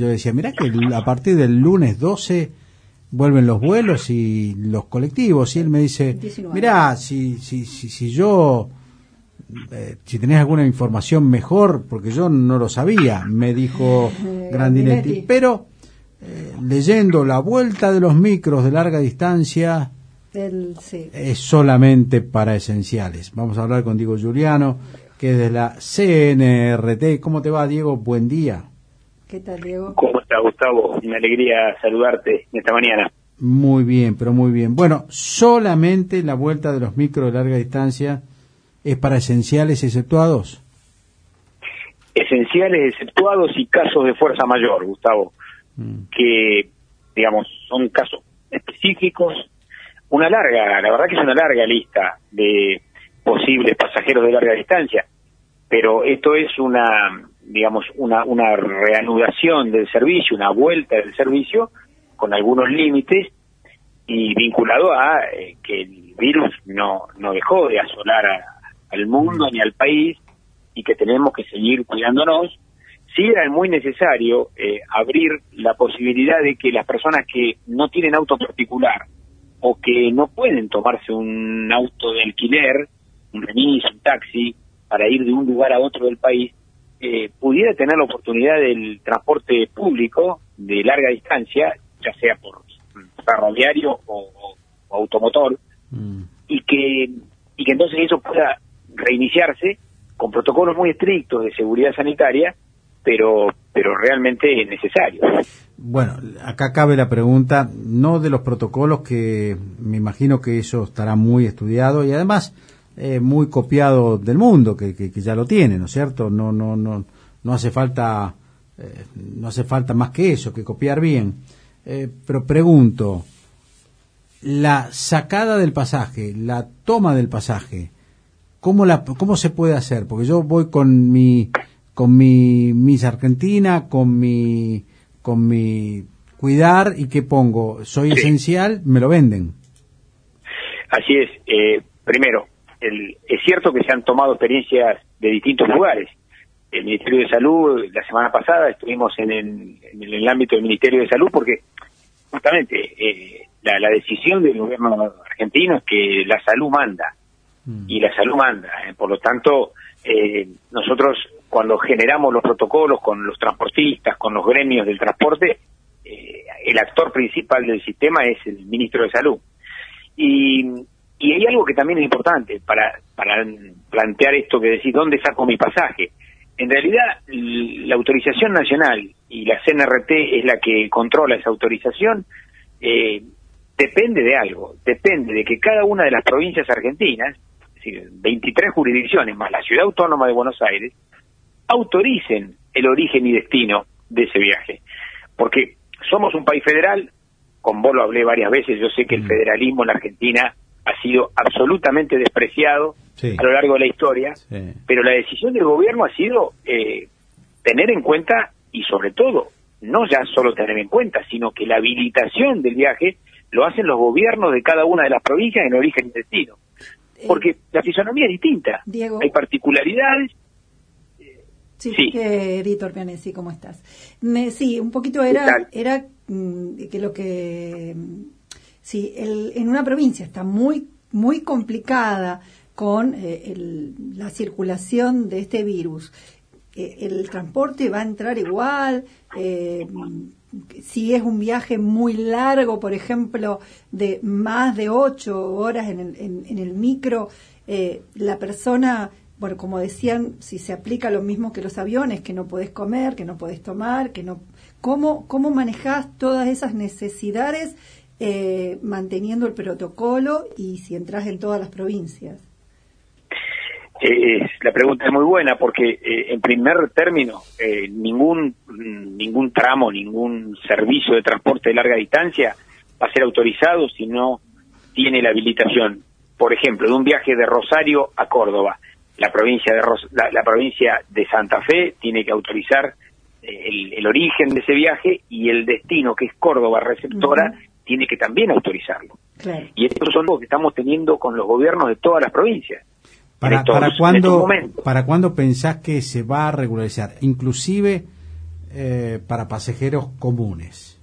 Yo decía, mirá que a partir del lunes 12 vuelven los vuelos y los colectivos. Y él me dice, 19. mirá, si yo, si tenés alguna información mejor, porque yo no lo sabía, me dijo Grandinetti. Pero leyendo La Vuelta de los Micros de Larga Distancia, Sí. es solamente para esenciales. Vamos a hablar con Diego Giuliano, que es de la CNRT. ¿Cómo te va, Diego? Buen día. ¿Qué tal, Diego? ¿Cómo está, Gustavo? Una alegría saludarte esta mañana. Muy bien, pero muy bien. Bueno, solamente La Vuelta de los Micros de Larga Distancia es para esenciales exceptuados. Esenciales exceptuados y casos de fuerza mayor, Gustavo, que, digamos, son casos específicos. La verdad que es una larga lista de posibles pasajeros de larga distancia, pero esto es una reanudación del servicio, una vuelta del servicio con algunos límites y vinculado a que el virus no dejó de asolar al mundo ni al país y que tenemos que seguir cuidándonos. Sí era muy necesario abrir la posibilidad de que las personas que no tienen auto particular o que no pueden tomarse un auto de alquiler, un remis, un taxi, para ir de un lugar a otro del país, pudiera tener la oportunidad del transporte público de larga distancia, ya sea por ferroviario o automotor, y que entonces eso pueda reiniciarse con protocolos muy estrictos de seguridad sanitaria, pero realmente necesario. Bueno, acá cabe la pregunta, no de los protocolos, que me imagino que eso estará muy estudiado y además muy copiado del mundo, que ya lo tiene, ¿no es cierto? No hace falta más que eso, que copiar bien. Pero pregunto, la sacada del pasaje, la toma del pasaje, ¿cómo se puede hacer? Porque yo voy con mi Miss Argentina, con mi cuidar, y ¿qué pongo? Soy esencial, me lo venden. Así es. Primero, es cierto que se han tomado experiencias de distintos lugares. El Ministerio de Salud, la semana pasada estuvimos en el ámbito del Ministerio de Salud porque justamente la decisión del gobierno argentino es que la salud manda, y la salud manda. Por lo tanto, nosotros cuando generamos los protocolos con los transportistas, con los gremios del transporte, el actor principal del sistema es el Ministro de Salud. Y hay algo que también es importante para plantear esto que decís, ¿dónde saco mi pasaje? En realidad, la autorización nacional y la CNRT es la que controla esa autorización. Depende de algo, depende de que cada una de las provincias argentinas, es decir, 23 jurisdicciones más la Ciudad Autónoma de Buenos Aires, autoricen el origen y destino de ese viaje. Porque somos un país federal, con vos lo hablé varias veces, yo sé que el federalismo en la Argentina ha sido absolutamente despreciado a lo largo de la historia, pero la decisión del gobierno ha sido tener en cuenta, y sobre todo, no ya solo tener en cuenta, sino que la habilitación del viaje lo hacen los gobiernos de cada una de las provincias en origen y destino. Porque la fisonomía es distinta, Diego, hay particularidades. Sí. Editor Pianesi, ¿cómo estás? Sí, un poquito era que lo que... Sí, en una provincia está muy complicada con la circulación de este virus. El transporte va a entrar igual. Si es un viaje muy largo, por ejemplo, de más de 8 horas en el micro, la persona... Bueno, como decían, si se aplica lo mismo que los aviones, que no podés comer, que no podés tomar, que no... ¿Cómo manejás todas esas necesidades manteniendo el protocolo y si entras en todas las provincias? La pregunta es muy buena porque, en primer término, ningún tramo, ningún servicio de transporte de larga distancia va a ser autorizado si no tiene la habilitación. Por ejemplo, de un viaje de Rosario a Córdoba. La provincia de Santa Fe tiene que autorizar el origen de ese viaje, y el destino, que es Córdoba receptora, tiene que también autorizarlo. Claro. Y estos son los que estamos teniendo con los gobiernos de todas las provincias. ¿Para cuándo pensás que se va a regularizar? Inclusive para pasajeros comunes?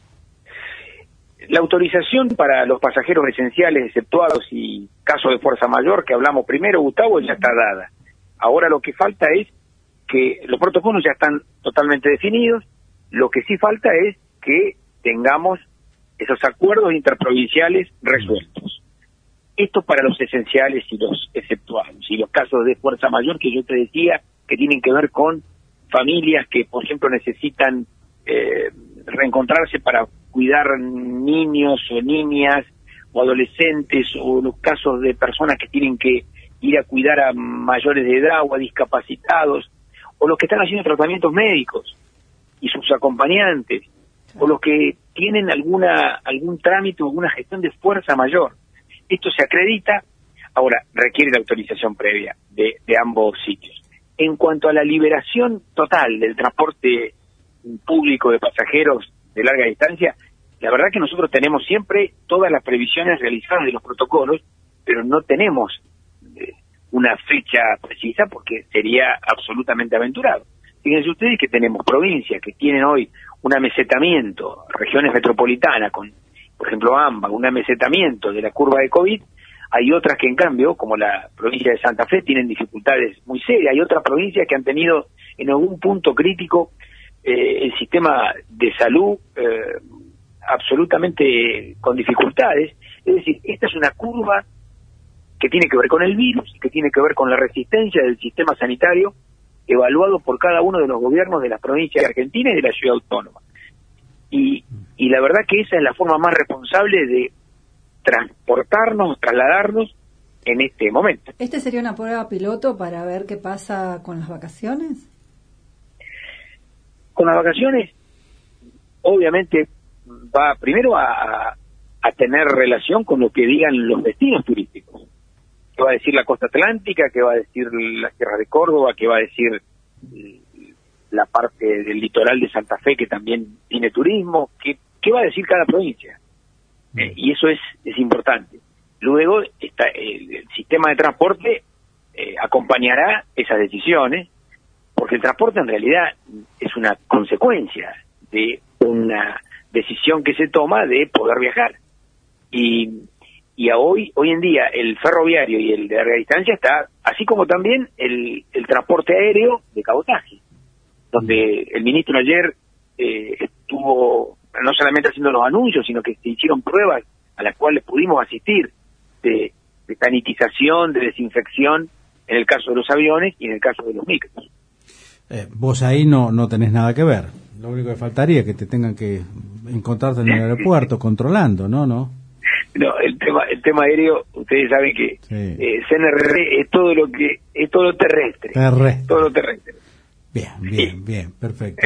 La autorización para los pasajeros esenciales, exceptuados y casos de fuerza mayor, que hablamos primero, Gustavo, ya está dada. Ahora lo que falta es que los protocolos ya están totalmente definidos, lo que sí falta es que tengamos esos acuerdos interprovinciales resueltos. Esto para los esenciales y los exceptuados, y los casos de fuerza mayor que yo te decía, que tienen que ver con familias que, por ejemplo, necesitan reencontrarse para cuidar niños o niñas o adolescentes, o los casos de personas que tienen que ir a cuidar a mayores de edad o a discapacitados, o los que están haciendo tratamientos médicos y sus acompañantes, o los que tienen algún trámite o alguna gestión de fuerza mayor. Esto se acredita, ahora requiere la autorización previa de ambos sitios. En cuanto a la liberación total del transporte público de pasajeros de larga distancia, la verdad que nosotros tenemos siempre todas las previsiones realizadas de los protocolos, pero no tenemos una fecha precisa porque sería absolutamente aventurado. Fíjense ustedes que tenemos provincias que tienen hoy un amesetamiento, regiones metropolitanas con, por ejemplo, AMBA, un amesetamiento de la curva de COVID. Hay otras que, en cambio, como la provincia de Santa Fe, tienen dificultades muy serias. Hay otras provincias que han tenido en algún punto crítico el sistema de salud absolutamente con dificultades. Es decir, esta es una curva que tiene que ver con el virus, que tiene que ver con la resistencia del sistema sanitario, evaluado por cada uno de los gobiernos de las provincias de Argentina y de la ciudad autónoma. Y la verdad que esa es la forma más responsable de transportarnos, trasladarnos en este momento. ¿Este sería una prueba piloto para ver qué pasa con las vacaciones? Con las vacaciones, obviamente, va primero a tener relación con lo que digan los destinos turísticos. ¿Qué va a decir la costa atlántica? ¿Qué va a decir la Sierra de Córdoba? ¿Qué va a decir la parte del litoral de Santa Fe, que también tiene turismo? ¿Qué va a decir cada provincia? Y eso es importante. Luego está el sistema de transporte acompañará esas decisiones, porque el transporte en realidad es una consecuencia de una decisión que se toma de poder viajar. Y hoy en día el ferroviario y el de larga distancia está, así como también el transporte aéreo de cabotaje, donde el ministro ayer estuvo no solamente haciendo los anuncios, sino que se hicieron pruebas a las cuales pudimos asistir de sanitización, de desinfección, en el caso de los aviones y en el caso de los micros. Vos ahí no tenés nada que ver. Lo único que faltaría es que te tengan que encontrarte en el aeropuerto controlando, ¿no? No, el tema aéreo, ustedes saben que sí. CNR es todo lo terrestre. Todo lo terrestre. Bien, perfecto.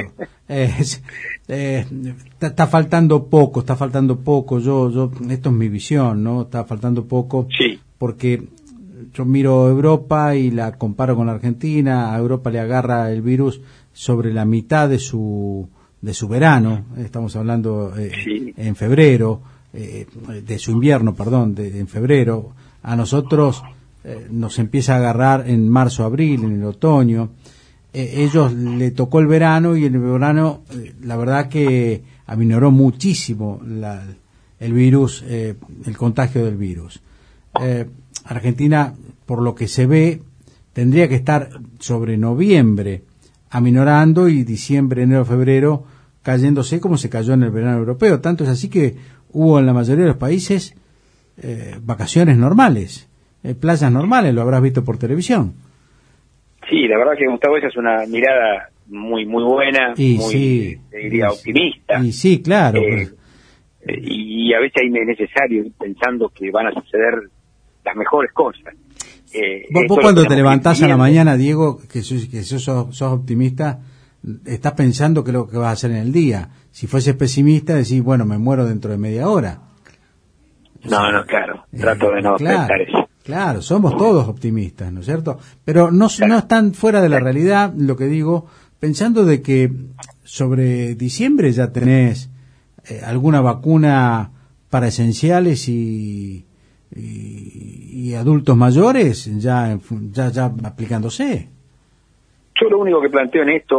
Está faltando poco. Yo esto es mi visión, ¿no? Está faltando poco. Sí. Porque yo miro Europa y la comparo con la Argentina. A Europa le agarra el virus sobre la mitad de su verano. Estamos hablando sí. En febrero, de su invierno, perdón, en febrero. A nosotros nos empieza a agarrar en marzo, abril, en el otoño. Ellos le tocó el verano y en el verano la verdad que aminoró muchísimo el virus, el contagio del virus. Argentina, por lo que se ve, tendría que estar sobre noviembre aminorando y diciembre, enero, febrero cayéndose como se cayó en el verano europeo. Tanto es así que hubo en la mayoría de los países vacaciones normales, playas normales, lo habrás visto por televisión. Sí, la verdad que, Gustavo, esa es una mirada muy buena, diría optimista. Y sí, claro. Y a veces es necesario ir pensando que van a suceder las mejores cosas. Vos cuando te levantás a la mañana, Diego, que sos optimista, estás pensando qué es lo que vas a hacer en el día. Si fueses pesimista, decís, bueno, me muero dentro de media hora. No, claro, trato de no pensar eso. Claro, somos todos optimistas, ¿no es cierto? Pero no están fuera de la realidad, lo que digo, pensando de que sobre diciembre ya tenés alguna vacuna para esenciales y adultos mayores ya aplicándose. Yo lo único que planteo en esto,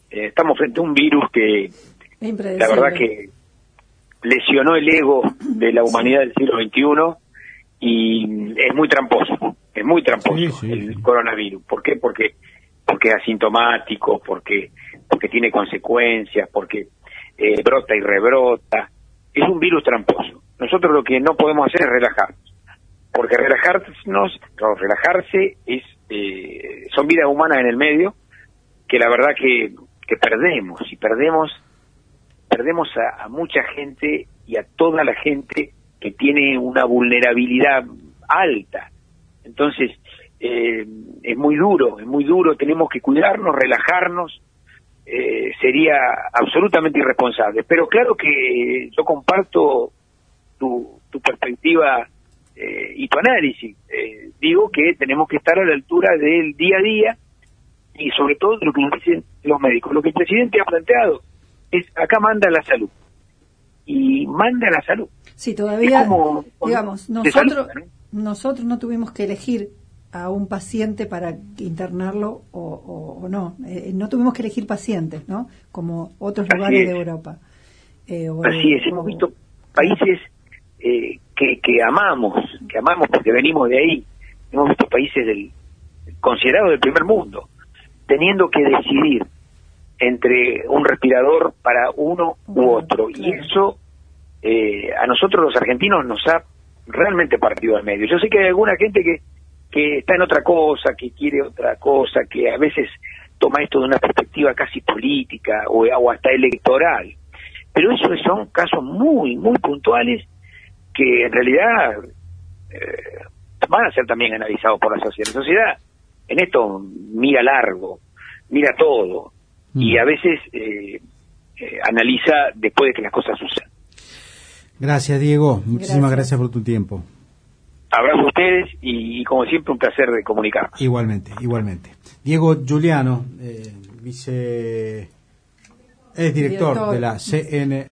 Estamos frente a un virus que la verdad que lesionó el ego de la humanidad del siglo XXI y es muy tramposo el coronavirus. ¿Por qué? Porque es asintomático, porque tiene consecuencias, porque brota y rebrota. Es un virus tramposo. Nosotros lo que no podemos hacer es relajarnos, porque relajarse es son vidas humanas en el medio que la verdad que perdemos a mucha gente y a toda la gente que tiene una vulnerabilidad alta. Entonces es muy duro, tenemos que cuidarnos, relajarnos. Sería absolutamente irresponsable, pero claro que yo comparto tu perspectiva y tu análisis. Digo que tenemos que estar a la altura del día a día y sobre todo de lo que nos dicen los médicos. Lo que el presidente ha planteado es, acá manda la salud, y manda la salud. Sí, todavía, digamos, nosotros no tuvimos que elegir a un paciente para internarlo o no. No tuvimos que elegir pacientes, ¿no? Como otros lugares de Europa. Así es, hemos visto países que amamos porque venimos de ahí. Hemos visto países considerados del primer mundo, teniendo que decidir entre un respirador para uno u otro. Claro. Y eso a nosotros los argentinos nos ha realmente partido al medio. Yo sé que hay alguna gente que está en otra cosa, que quiere otra cosa, que a veces toma esto de una perspectiva casi política o hasta electoral. Pero esos son casos muy, muy puntuales que en realidad van a ser también analizados por la sociedad. La sociedad en esto mira largo, mira todo, y a veces analiza después de que las cosas sucedan. Gracias, Diego. Muchísimas gracias por tu tiempo. Abrazo a ustedes y como siempre un placer de comunicar. Igualmente. Diego Giuliano, es director de la CN